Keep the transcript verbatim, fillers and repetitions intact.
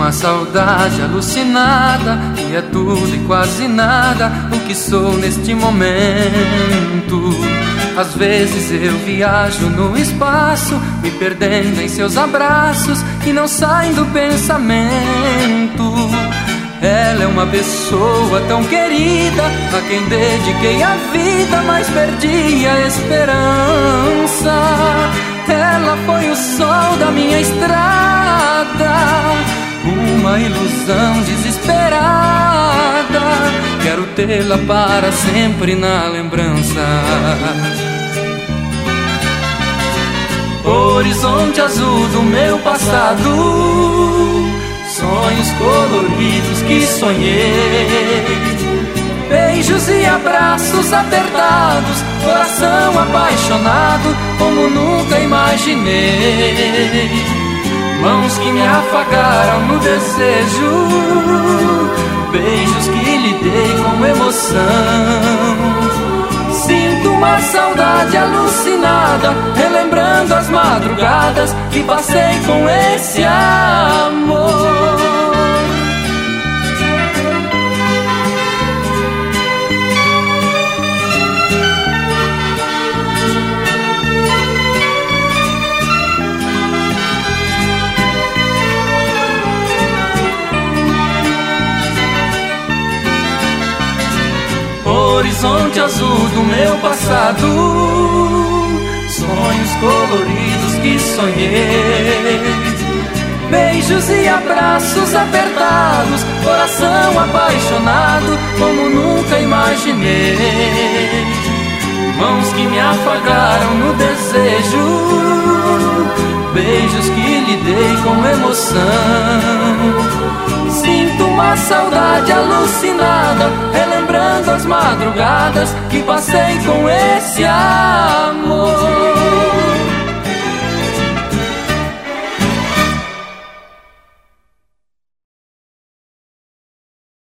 uma saudade alucinada, e é tudo e quase nada o que sou neste momento. Às vezes eu viajo no espaço, me perdendo em seus abraços que não saem do pensamento. Ela é uma pessoa tão querida, a quem dediquei a vida, mas perdi a esperança. Ela foi o sol da minha estrada, uma ilusão desesperada. Quero tê-la para sempre na lembrança. Horizonte azul do meu passado, sonhos coloridos que sonhei, beijos e abraços apertados, coração apaixonado como nunca imaginei. Mãos que me afagaram no desejo, beijos que lhe dei com emoção. Sinto uma saudade alucinada, relembrando as madrugadas que passei com esse amor. Horizonte azul do meu passado, sonhos coloridos que sonhei, beijos e abraços apertados, coração apaixonado como nunca imaginei. Mãos que me afagaram no desejo, beijos que lhe dei com emoção. Sinto uma saudade alucinada, relembrando as madrugadas que passei com esse amor.